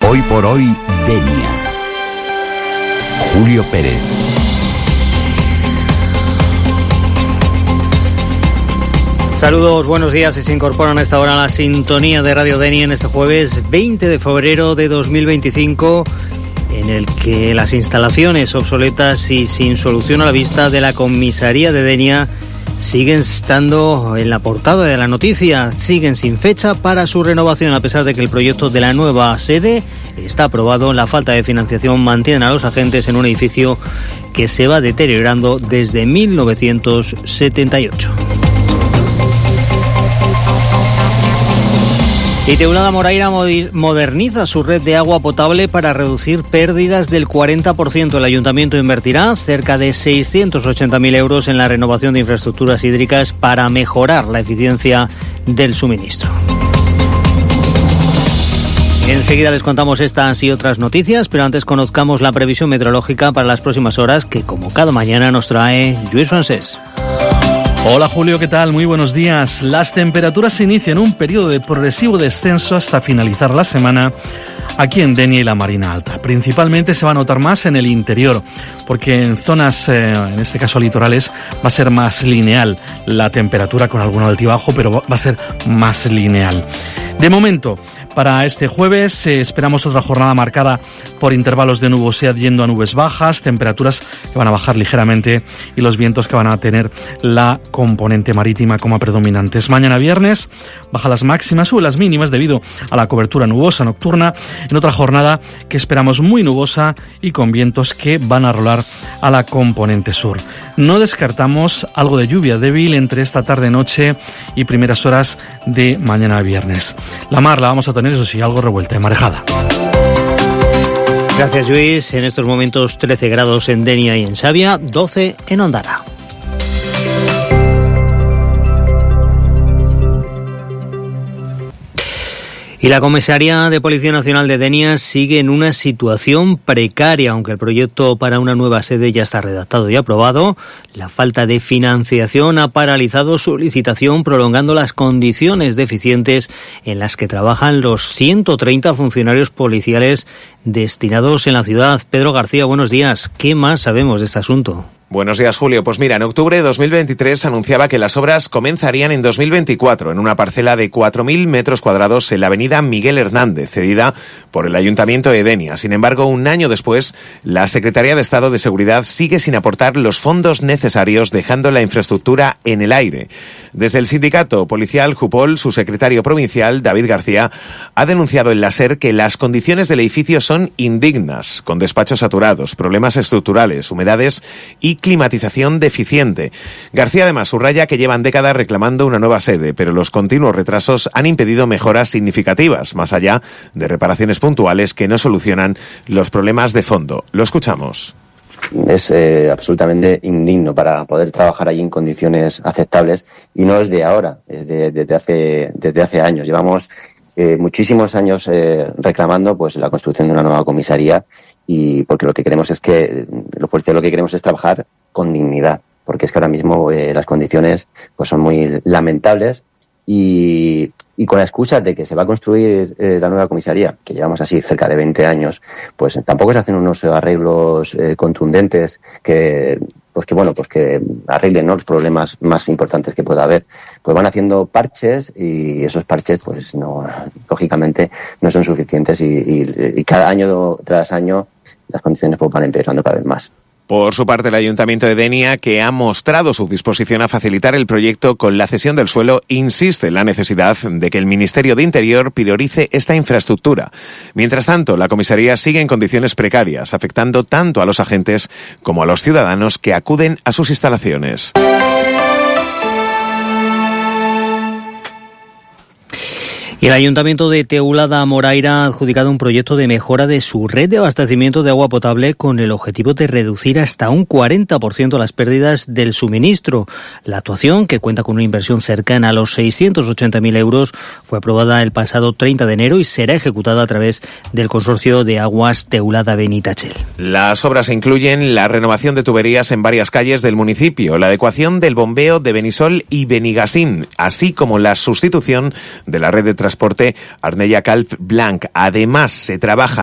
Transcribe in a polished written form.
Hoy por hoy, Denia. Julio Pérez. Saludos, buenos días, y se incorporan a esta hora a la sintonía de Radio Denia en este jueves 20 de febrero de 2025, en el que las instalaciones obsoletas y sin solución a la vista de la comisaría de Denia siguen estando en la portada de la noticia, siguen sin fecha para su renovación, a pesar de que el proyecto de la nueva sede está aprobado. La falta de financiación mantiene a los agentes en un edificio que se va deteriorando desde 1978. Y Teulada Moraira moderniza su red de agua potable para reducir pérdidas del 40%. El ayuntamiento invertirá cerca de 680.000 euros en la renovación de infraestructuras hídricas para mejorar la eficiencia del suministro. Enseguida les contamos estas y otras noticias, pero antes conozcamos la previsión meteorológica para las próximas horas, que como cada mañana nos trae Lluís Francés. Hola Julio, ¿qué tal? Muy buenos días. Las temperaturas inician un periodo de progresivo descenso hasta finalizar la semana aquí en Denia y la Marina Alta. Principalmente se va a notar más en el interior, porque en zonas, en este caso litorales, va a ser más lineal la temperatura, con algún altibajo, pero va a ser más lineal. De momento, para este jueves esperamos otra jornada marcada por intervalos de nubosidad yendo a nubes bajas, temperaturas que van a bajar ligeramente y los vientos que van a tener la componente marítima como predominantes. Mañana viernes baja las máximas, sube las mínimas debido a la cobertura nubosa nocturna, en otra jornada que esperamos muy nubosa y con vientos que van a rolar a la componente sur. No descartamos algo de lluvia débil entre esta tarde-noche y primeras horas de mañana viernes. La mar la vamos a tener, eso sí, algo revuelta y marejada. Gracias, Lluís. En estos momentos 13 grados en Denia y en Xàbia, 12 en Ondara. Y la Comisaría de Policía Nacional de Denia sigue en una situación precaria, aunque el proyecto para una nueva sede ya está redactado y aprobado. La falta de financiación ha paralizado su licitación, prolongando las condiciones deficientes en las que trabajan los 130 funcionarios policiales destinados en la ciudad. Pedro García, buenos días. ¿Qué más sabemos de este asunto? Buenos días, Julio. Pues mira, en octubre de 2023 anunciaba que las obras comenzarían en 2024 en una parcela de 4.000 metros cuadrados en la avenida Miguel Hernández, cedida por el Ayuntamiento de Denia. Sin embargo, un año después, la Secretaría de Estado de Seguridad sigue sin aportar los fondos necesarios, dejando la infraestructura en el aire. Desde el sindicato policial Jupol, su secretario provincial, David García, ha denunciado en la SER que las condiciones del edificio son indignas, con despachos saturados, problemas estructurales, humedades y climatización deficiente. García además subraya que llevan décadas reclamando una nueva sede, pero los continuos retrasos han impedido mejoras significativas, más allá de reparaciones puntuales que no solucionan los problemas de fondo. Lo escuchamos. Es absolutamente indigno para poder trabajar allí en condiciones aceptables, y no es de ahora, es desde hace años. Llevamos muchísimos años reclamando pues la construcción de una nueva comisaría, y porque lo que queremos es que los policías lo que queremos es trabajar con dignidad, porque es que ahora mismo las condiciones pues son muy lamentables, y con la excusa de que se va a construir la nueva comisaría, que llevamos así cerca de 20 años, pues tampoco se hacen unos arreglos contundentes que arreglen, ¿no?, los problemas más importantes que pueda haber. Pues van haciendo parches, y esos parches pues no, lógicamente no son suficientes, y cada año tras año las condiciones pues van empeorando cada vez más. Por su parte, el Ayuntamiento de Denia, que ha mostrado su disposición a facilitar el proyecto con la cesión del suelo, insiste en la necesidad de que el Ministerio de Interior priorice esta infraestructura. Mientras tanto, la comisaría sigue en condiciones precarias, afectando tanto a los agentes como a los ciudadanos que acuden a sus instalaciones. Y el Ayuntamiento de Teulada Moraira ha adjudicado un proyecto de mejora de su red de abastecimiento de agua potable con el objetivo de reducir hasta un 40% las pérdidas del suministro. La actuación, que cuenta con una inversión cercana a los 680.000 euros, fue aprobada el pasado 30 de enero y será ejecutada a través del Consorcio de Aguas Teulada-Benitachell. Las obras incluyen la renovación de tuberías en varias calles del municipio, la adecuación del bombeo de Benisol y Benigasín, así como la sustitución de la red de transporte Arnella-Calp Blanc. Además, se trabaja